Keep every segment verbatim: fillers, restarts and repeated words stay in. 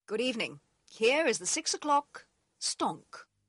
Good evening. Here is the six o'clock stonk.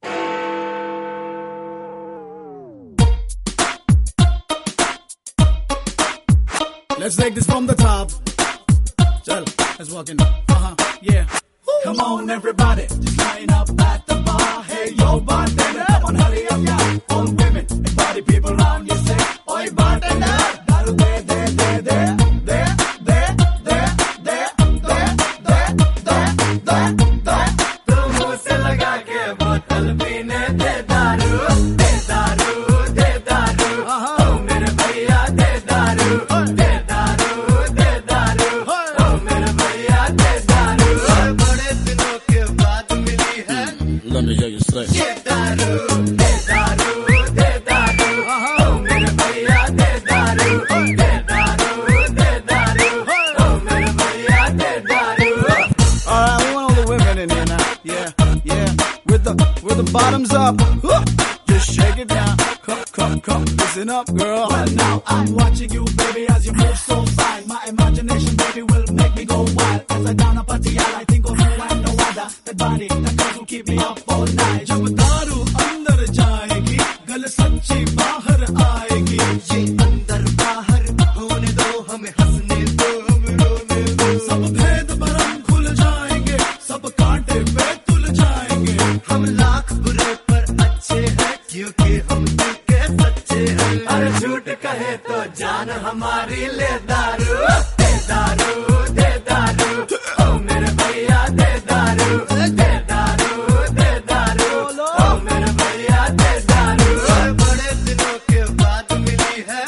Let's take this from the top. Chal, let's walk in. Uh-huh, yeah. Woo. Come on, everybody, just line up at the bar. Hey, yo, bartender, come on, hurry up, yeah. All women and party people around you say, oi, bartender, daru de, de, de, de, de, de, de, de, de, de, de, de, de. तुम मुझसे लगा के बोतल पीने दे दारू, दे दारू, दे दारू. ओ मेरे भैया दे दारू, दे दारू, दे दारू. ओ मेरे भैया दे दारू. बड़े दिनों के बाद मिली है. Let me hear you say. ये दारू, दे दारू, दे दारू. ओ मेरे भैया दे दारू, दे दारू, दे दारू. ओ मेरे भैया दे दारू. All right, we want all the women in here now. Yeah, yeah. With the with the bottoms up. Just shake it down. Come, come, come. Listen up, girl. Well, now I'm watching you, baby, as you move so fine. My imagination, baby, will make me go wild. As I down up at the I think of you and no other. That body, that girl will keep me up all night. जब दारू अंदर जाएगी, गल सच्ची बाहर आएगी. ये अंदर बाहर होने दो, हमें हंसने दो, हमें रोने दो. सब भेद भरम खुल जाएंगे, सब कांटे पे तुल जाएंगे. हम लाख बुरे पर अच्छे हैं, क्योंकि हम दिल के सच्चे हैं. अरे झूठ कहे तो जान हमारी ले दारू, दे दारू, दे दारू. ओ मेरे भैया दे दारू, दे दारू, दे दारू. ओ मेरे भैया दे दारू. बड़े दिनों के बाद मिली है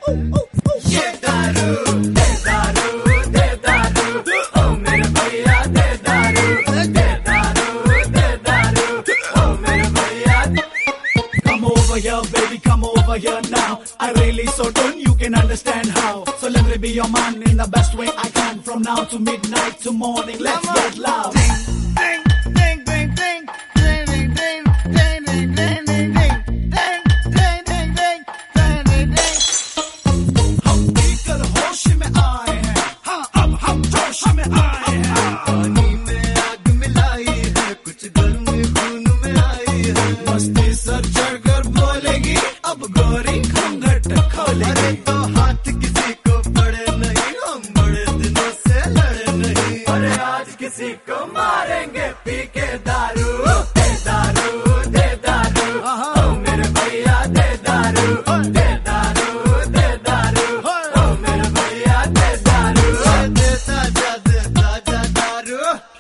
ये दारू, दे दारू, दे दारू. ओ मेरे भैया दे दारू, दे दारू, दे दारू. ओ मेरे भैया. Come over here, baby, come over here now. I really so done, you can understand how. So let me be your man in the best way I can. From now to midnight to morning, let's get loud. Ding, ding, ding, ding, ding, ding, ding, ding, ding, ding, ding, ding, ding, ding, ding, ding, ding, ding, ding. हम पीकर होश में आए हैं, हाँ अब हम जोश में आए हैं. पानी में आग मिलाई है, कुछ गर्म खून में आई है. मस्ती सर चढ़कर बोलेगी, अब गोरी घूंघट खोलेगी. तो हाथ किसी को पड़े नहीं, हम बड़े दिनों से लड़े नहीं. अरे आज किसी को मारेंगे पी के दारू, दे दारू, दे दारू. ओ मेरे भैया दे दारू, दे दारू, दे दारू. ओ मेरे भैया दे दारू. देता जा, देता जा दारू.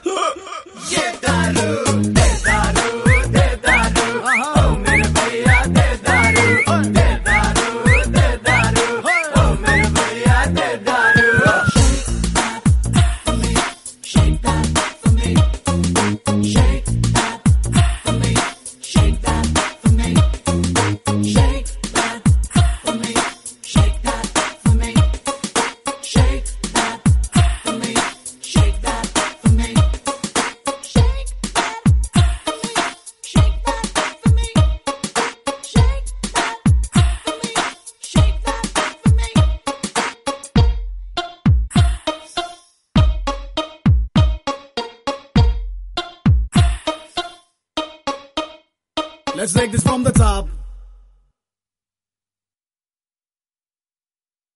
ये दारू, दे दारू, दे दारू. ओ मेरे भैया दे दारू, दे दारू, दे दारू. ओ मेरे भैया दे दारू. Shake that for me, shake that for me, shake that for me, shake that for me, shake that for me, shake that for me, shake that for me, shake that for me, shake that for me, shake that for me, shake that for me. Let's take this from the top.